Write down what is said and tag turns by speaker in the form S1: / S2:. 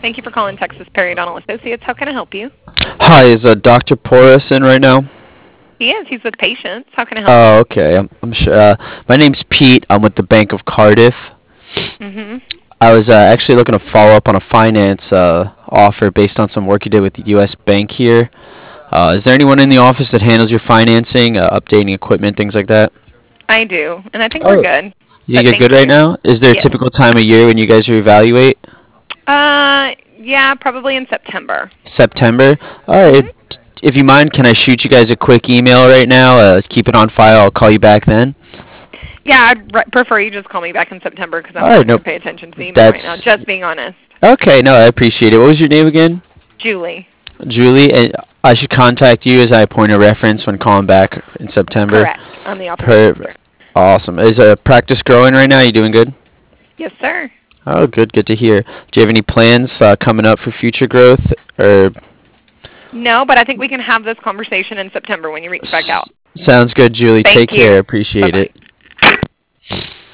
S1: Thank you for calling Texas Periodontal Associates. How can I help you?
S2: Hi, is Dr. Porras in right now?
S1: He is. He's with patients. How can I help you?
S2: Oh, okay. I'm sure. My name's Pete. I'm with the Bank of Cardiff.
S1: Mm-hmm.
S2: I was actually looking to follow up on a finance offer based on some work you did with the U.S. Bank here. Is there anyone in the office that handles your financing, updating equipment, things like that?
S1: I do, and I think we're
S2: Oh,
S1: good.
S2: you
S1: But
S2: get
S1: thank
S2: good right
S1: you.
S2: now? Is there a
S1: Yes.
S2: typical time of year when you guys reevaluate?
S1: Yeah, probably in September.
S2: September? All right.
S1: Mm-hmm.
S2: If you mind, can I shoot you guys a quick email right now? Keep it on file. I'll call you back then.
S1: Yeah, prefer you just call me back in September because I'm
S2: All right.
S1: not going
S2: Nope.
S1: to pay attention to the email right now.
S2: That's
S1: Just being honest.
S2: okay. No, I appreciate it. What was your name again?
S1: Julie.
S2: Julie, and I should contact you as I point a reference when calling back in September.
S1: Correct. I'm the office
S2: Per
S1: manager.
S2: Awesome. Is practice growing right now? You doing good?
S1: Yes, sir.
S2: Oh, good. Good to hear. Do you have any plans coming up for future growth? Or
S1: No, but I think we can have this conversation in September when you reach back out.
S2: sounds good, Julie.
S1: Thank
S2: Take care.
S1: you.
S2: Appreciate
S1: Bye-bye.
S2: it.